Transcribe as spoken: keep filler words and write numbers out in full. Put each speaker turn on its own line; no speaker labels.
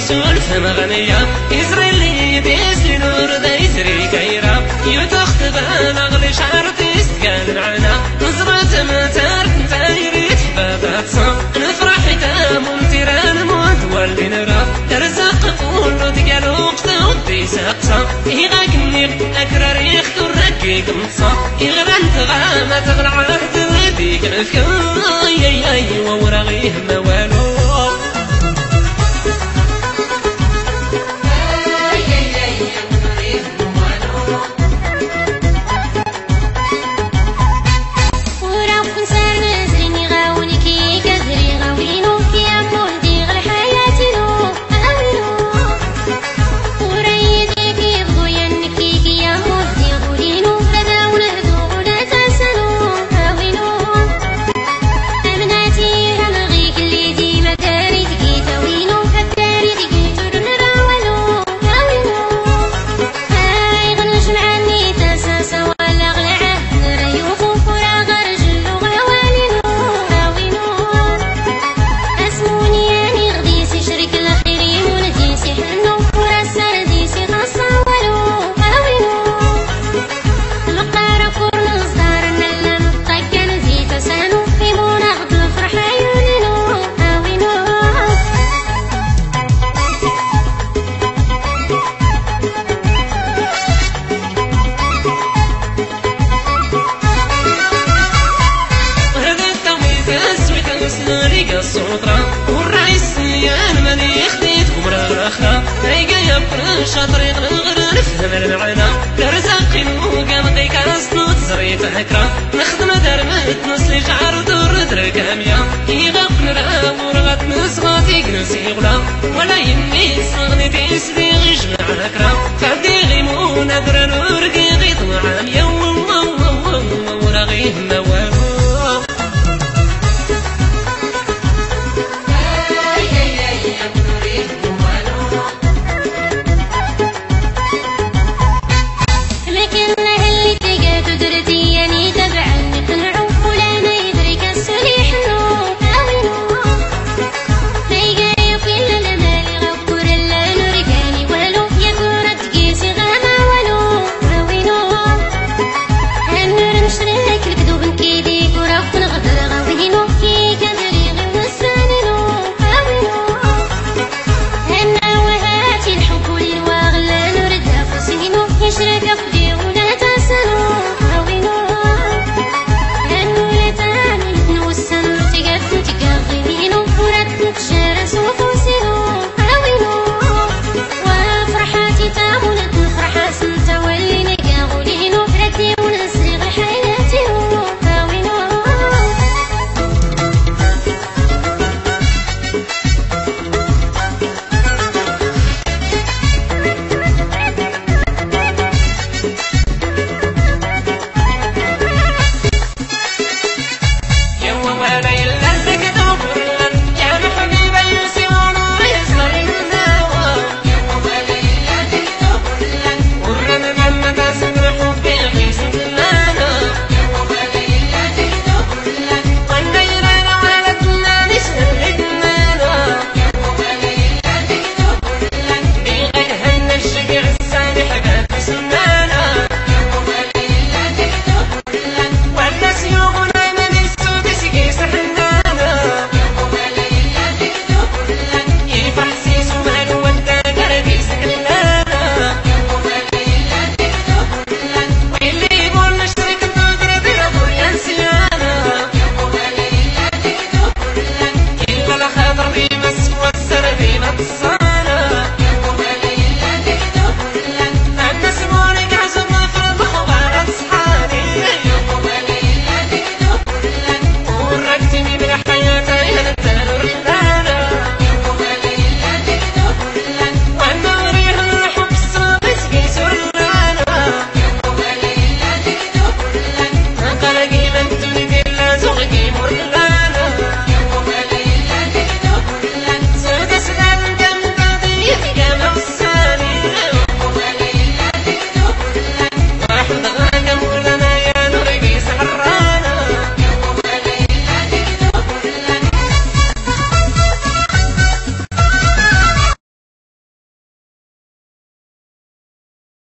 سولف مغنية إسرائيلي ديسري نور دا يسري كيرا يتخت بانا غلي شعرتي استقال معنا نصرة متار تايري تحبابات صام نفرح دام ونتيران موت واللي نرى ترزق كله تقال وقت ودي ساقصا إيغاك النيق أكرا ريخ ترقيك مصا إغران تغامة تغلى عهد اللي ديك الفكا ياي ياي وورغيه موالو شاطرين نغير نفهم المعنى كرزاقي وقام قيك أصنو تزريت هكرا نخدم درمت نصلي شعر دور درك أميا يغاق نرى ورغات نصغاتي قنسي غلا ولا يمي صغني تيسدي غيش مع هكرا فردي غيمو ندرن